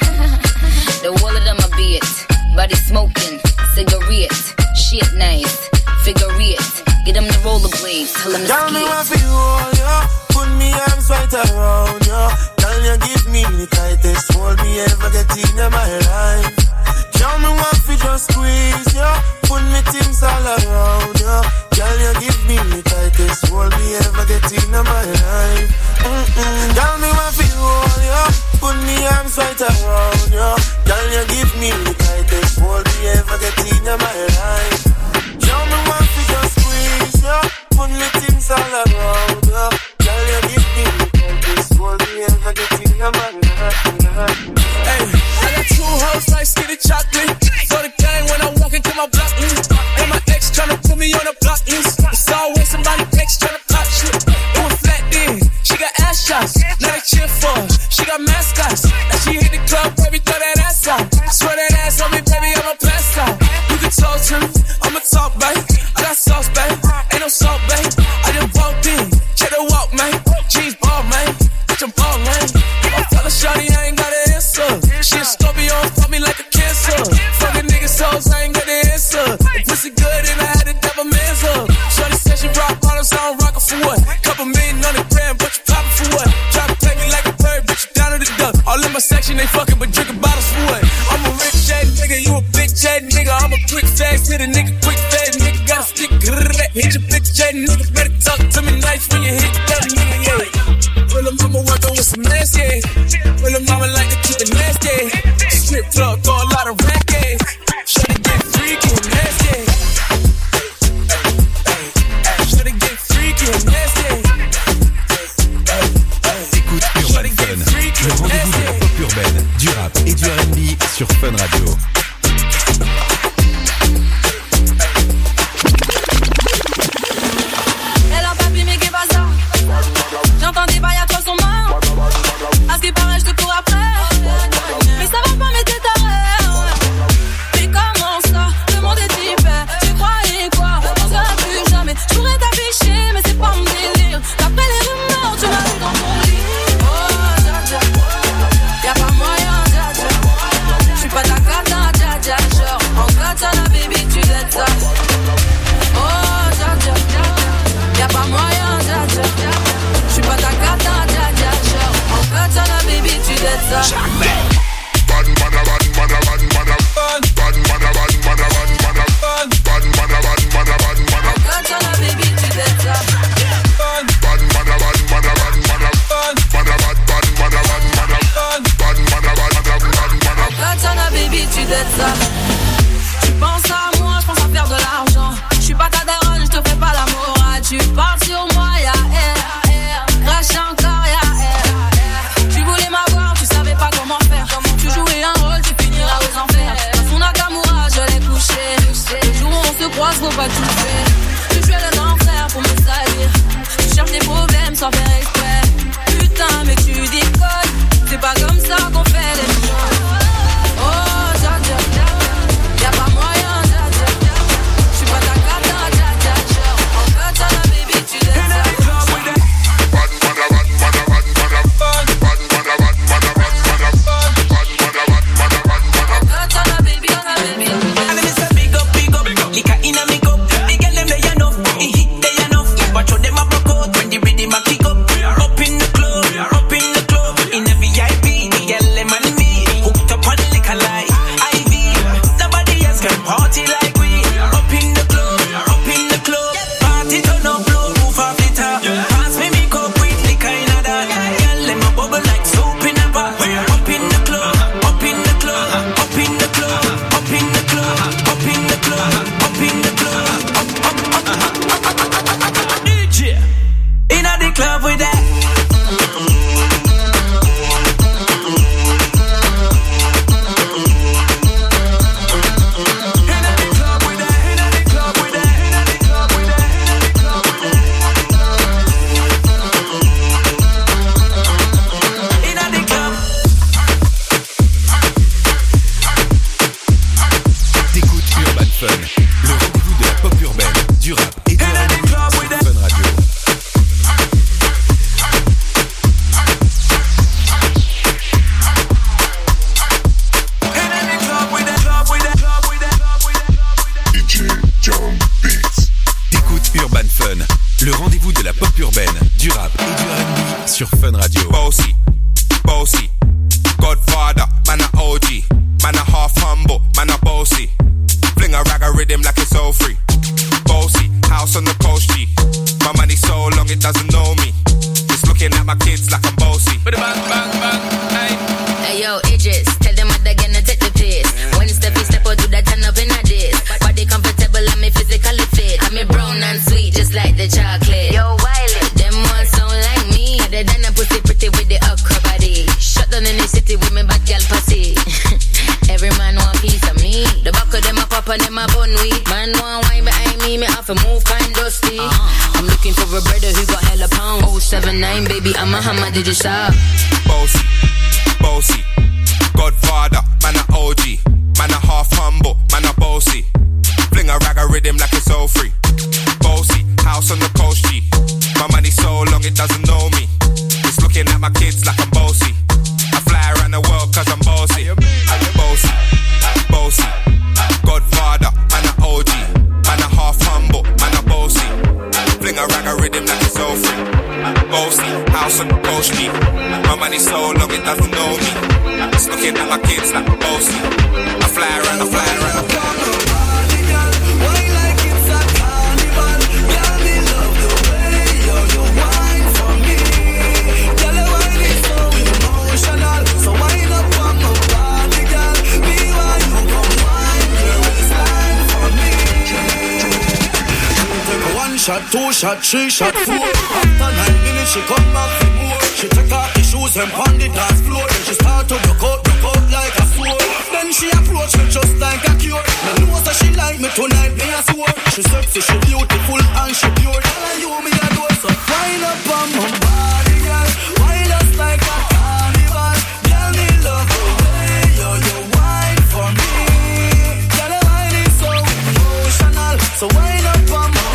The whole of them a be it. Body smoking, cigarette. Shit nice, figure it. Get them the rollerblades, tell them to Tell skate. me what you want, yo. Put me arms right around, yo. Tell you give me the tightest hold me ever get in my life. Tell me what you just squeeze, yo. Put me things all around, yo. Girl, you give me the tightest hold me ever get in my life. Mm-mm. Tell me what you want, yo. Put me arms right around, yo. Girl, you give me the tightest hold me ever get in my life. Tell me what you just squeeze, yo. Put me things all around, yo. Girl, you give me the tightest hold me ever get in my life. got sauce, babe. Ain't no salt, babe. I just walked in, check the walk, man. Jeans ball, man. Bitch, I'm ball, man. I tell her shawty I ain't got an answer. She a Scorpio, fuck me like a cancer. Fucking niggas souls, I ain't got an answer. The pussy good and I had to double man's up. Shawty said she rock bottles, I don't rock her for what? Couple million on the gram, but you poppin' for what? Try to play me like a bird, bitch, you down to the duck. All in my section, they fucking, but drinking bottles for what? I'm a rich shade nigga, you a big shade nigga. I'm a quick fast, hit a nigga quick fast, nigga gotta stick. Hit your bitch shade nigga, better talk to me nice when you hit that nigga, yeah. Well, the mama workin' with some nasty, yeah. Well, the mama like to keep it nasty. Strip club, throw a lot of racket. Shawty get freaky and nasty. Shawty get freaky and nasty. Écoute Urban Fun, le rendez-vous de la pop urbaine, du rap et du R and B sur Fun Radio. Elle a papier mais qu'est pas ça. J'entends des bails à toi son mort. À ce qui paraît je te cours après. Mais ça va pas mais t'es taré. Mais comment ça, le monde est hyper. Tu croyais quoi, on se verra plus jamais. Je pourrais t'afficher mais c'est pas mon délire. D'après les rumeurs tu m'as mis dans ton lit. Oh dja dja, y'a pas moyen dja dja. J'suis pas ta cata dja dja. Genre en katana baby tu dettes ça. Oh dja dja, y'a pas moyen dja dja. J'suis pas ta cata dja dja. Genre en katana baby tu dettes ça. Bad man, bad man, bad man, bad man, bad man, bad man, bad man, bad man, bad man. Katana baby tu dettes ça. Bad man, bad man, bad man, bad man, bad man, bad man, bad man. Katana baby tu dettes ça. Tu penses à moi, j'pense à faire de l'argent. J'suis pas ta daronne, j'te fais pas la morale. Tu parles sur moi, y'a air. Crache encore, y'a air. Tu voulais m'avoir, tu savais pas comment faire. Tu jouais un rôle, tu finiras aux enfers. Dans son Nakamura, je l'ai couché. Le jour où on se croise, faut pas tout faire. Tu jouais le enfer pour me salir. Tu cherches des problèmes sans faire exprès. Putain, mais tu déconnes. C'est pas comme ça qu'on fait les choses. Oh, dja dja, y'a pas moyen, dja dja. J'suis pas ta cata, dja dja. Genre, en katana, baby, tu dettes ça. Bad man, bad man, bad man, bad man, bad man, bad man, bad man, bad man. Katana, baby, katana, baby. And then it's a big up, big up, liquor in a make up. The girl them they enough, the hit they enough. Watch how them a broke out when the rhythm a kick up. Up in the club, up in the club, in the V I P. The girl them and me hooked up on liquor like I V. Nobody else can party like we. Up in the club, up in the club. Party turn up, blow roof off the top. Pass me me cup with liquor in a that. Girl them a bubble like soap in a pot. Up in the club, up in the club, up in the club, up in the club, up in the club, up in the club, up up up up. D J in a the club with that. T'écoutes Urban Fun, le rendez-vous de la pop urbaine, du rap et du R and B sur Fun Radio. T'écoutes Urban Fun, le rendez-vous de la pop urbaine, du rap et du R and B sur Fun Radio. Bossy, bossy, Godfather, man a O G, man a half humble, man a bossy. Fling a rag a rhythm like it's all free. Bossy, house on the coast G. My money so long it doesn't know me. Just looking at my kids like I'm bossy. Bang, bang, bang, hey. Hey yo, Idris, tell them what they're gonna take the piss. When it's step, step out, do that turn up in a this. Body comfortable, I'm physically fit. I'm a brown and sweet, just like the chocolate. Yo, Wiley, them ones sound like me. They done a pussy pretty with the upper body. Shut down in the city with me bad gal pussy. Every man want piece of me. The back of them a pop and them a bun weed. Man want wine behind me, me have to move kind dusty. Uh-huh. I'm looking for a brother who got hella pound. oh seven nine, baby, I'm a hammer, did you shop? Bossy, bossy, Godfather, man a O G, man a half humble, man a bossy. Fling a rag a rhythm like it's all free. my kids like I'm bossy. I fly around the world cause I'm bossy. Bossy, bossy. Godfather, man a O G. Man a half humble, man a bossy. Fling a rag a rhythm like it's all free. Bossy, house on Bossy. My money so long it doesn't know me. It's looking at my kids like bossy. I fly around, I fly around, I fly around. Shot, two shot, three shot, four. After nine minutes, she come back for more. She take off the shoes and pound the dance floor. Then she start to broke out, broke out like a sword. Then she approach me just like a cure. Me know that she like me tonight, me a swore. She sexy, she beautiful and she pure. Tell her you me a do so. Wind up on my body, girl. Wind us like a carnival. Girl, me love the way you you wine for me. Girl, the wine is so emotional. So wind up on my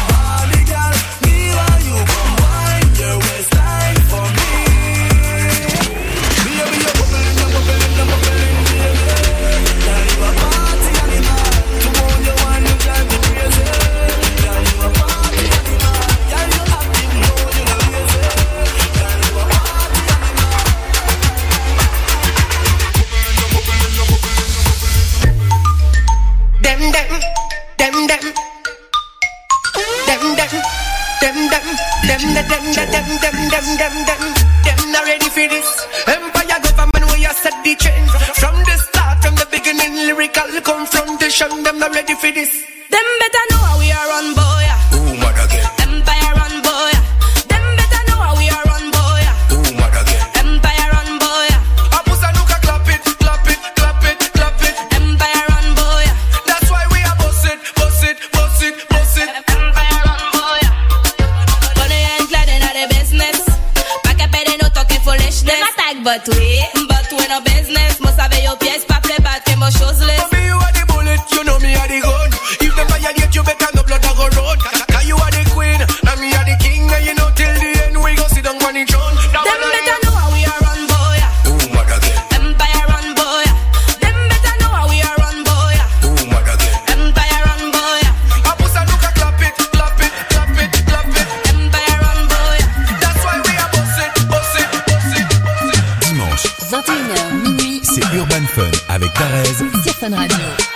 Them not ready for this. Empire government where you set the trend. From the start, from the beginning, lyrical confrontation. Them not ready for this. Them better know how we are on boy. Ooh, mother again. Empire on boy. Them better know how we are on boy. Ooh, mother again. Empire on boy. Apusa nuka clap it, clap it, clap it, clap it. Empire on boy. That's why we are boss it, boss it, boss it, boss it. Empire on boy. Money and glad in the business. Pack up and no talking foolishness. Them attack but we, but we no business. Must have your pièce, pas play bad, que mo shoeless. Mommy, you are the bullet, you know me are the gun. If them violate you, better no blood a go run. Cause you are the queen, and me are the king. And you know till the end we go sit down on the throne. Them better know how we are on boy. Ooh, mother again. Empire on boy. Them better know how we are on boy. Ooh, mother again. Empire on boy. Apusa nuka clap it, clap it, clap it, clap it. Empire on boy. That's why we are boss it, boss it, boss it, boss it. Dimanche, vingt et une heures minuit, c'est Urban Fun avec Darez sur Fun Radio.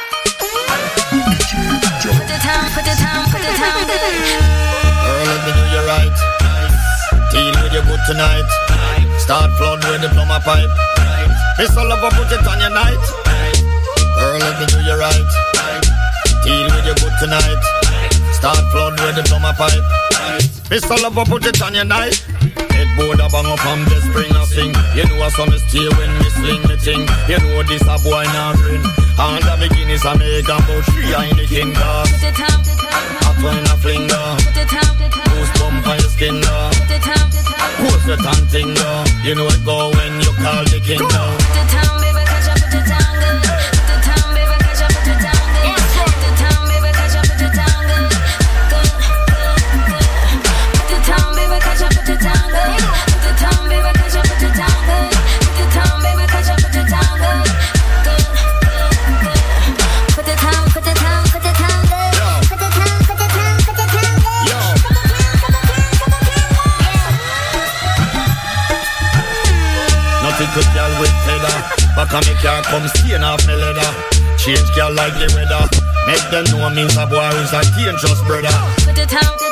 Put the time, put the time, put the time good. Girl, let me do you right. Deal with you good tonight. Start flood with the plumber pipe. Miss all over, put it on your night. Girl, let me do you right. Deal with you good tonight. Start flood with the plumber pipe. Miss all over, put it on your night. Headboard a bang up on the spring a sing. You know some stay when me sling me thing. You know this a boy now ring. All the beginnings I make about three in the king dog. Put the time, put the time. Hot when I fling dog. Put the time, put the time. Goose bump on your skin dog. Put the time, put the time. Who's the tan thing dog? You know it go when you call the king dog. Put the time, baby, catch up, put the time good. Put the time, baby, catch up, put the time good. Put the time, baby, catch up, put the time good. Good, good, good. Put the time, baby, catch up, put the time good. Put the time, baby, catch up, put the time good. Put the time, baby, catch up, put the time good. Good, good, good. Put the time, put the time, put the time good. Put the time, put the time, put the time good. Yo. Put the time, put the time, put the time good. Nothing could girl with feather. Back on me car come stain off me leather. Change girl like the weather. Make them know me's a boy who's a dangerous brother. Put the time, put the